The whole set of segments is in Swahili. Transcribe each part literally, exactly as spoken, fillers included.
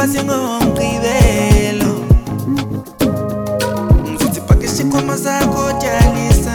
pase ngomgqibelo ngithi pakishe khoma zakho tjalisa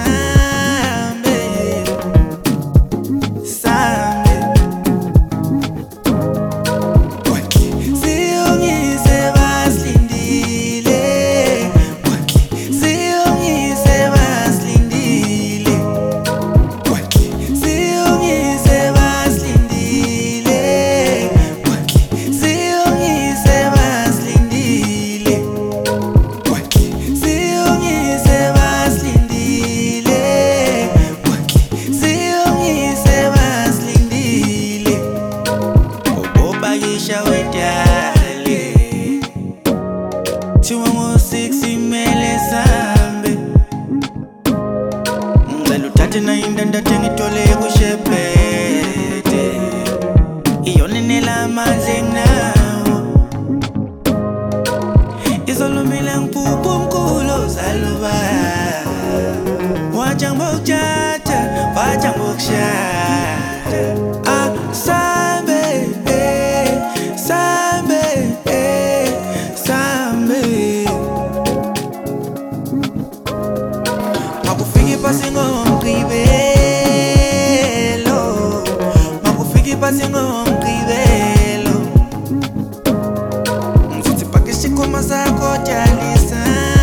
na indanda tengitole kushepete iyonenela mandle nawo izolumile ngipuphu mkhulu zaluba wacha ngokujata wacha ngokushata ah sambe eh sambe eh sambe makufiki pasi ngomgqibelo makufiki pasi ngomgqibelo ngithi pakishe khoma zakho tjalisa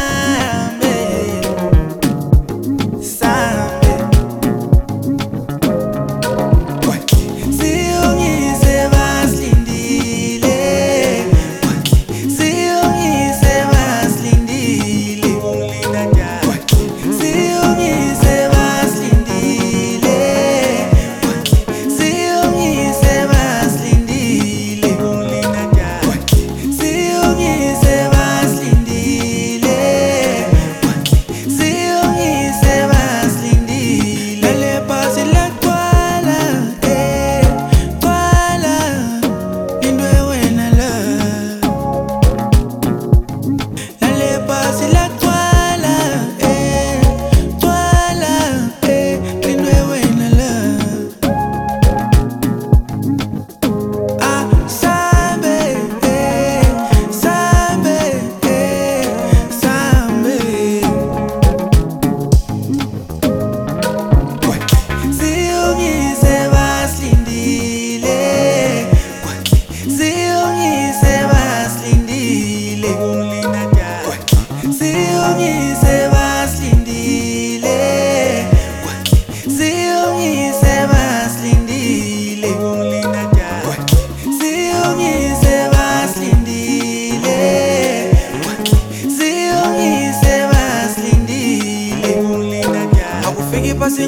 pasi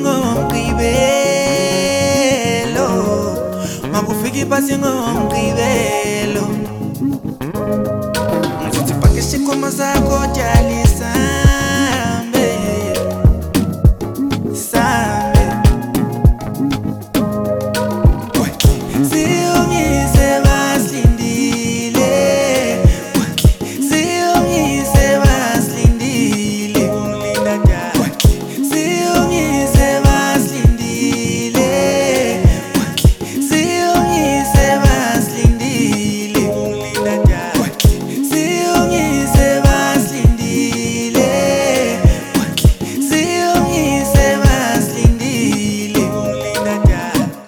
ngomgqibelo makufiki pasi ngomgqibelo ngithi pakishe khoma zakho tjalisa